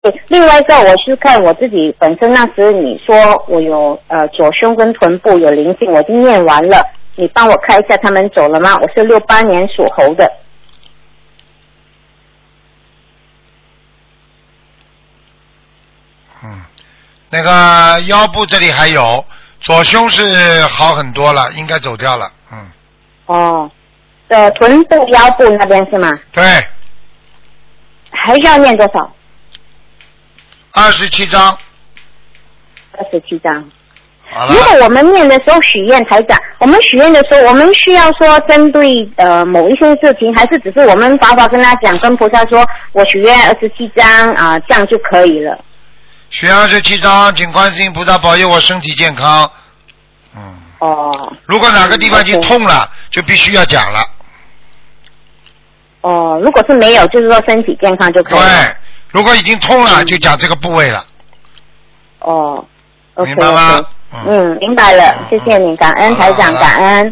另外一个，我是看我自己本身，那时你说我有左胸跟臀部有灵性，我已经念完了，你帮我看一下他们走了吗？我是68年属猴的。 那个腰部这里还有，左胸是好很多了，应该走掉了。 哦，臀部腰部那边是吗？ 对。 还需要念多少 ？27章。 27章。 好了。 如果我们念的时候许愿，台长，我们许愿的时候，我们需要说针对某一些事情，还是只是我们法跟他讲，跟菩萨说我许愿27章啊，这样就可以了。 许27章，请观世音菩萨保佑我身体健康。如果哪个地方已经痛了，就必须要讲了。 如果是没有，就是说身体健康就可以了。 对，如果已经痛了，就讲这个部位了。 明白吗？ 明白了，谢谢你，感恩台长，感恩。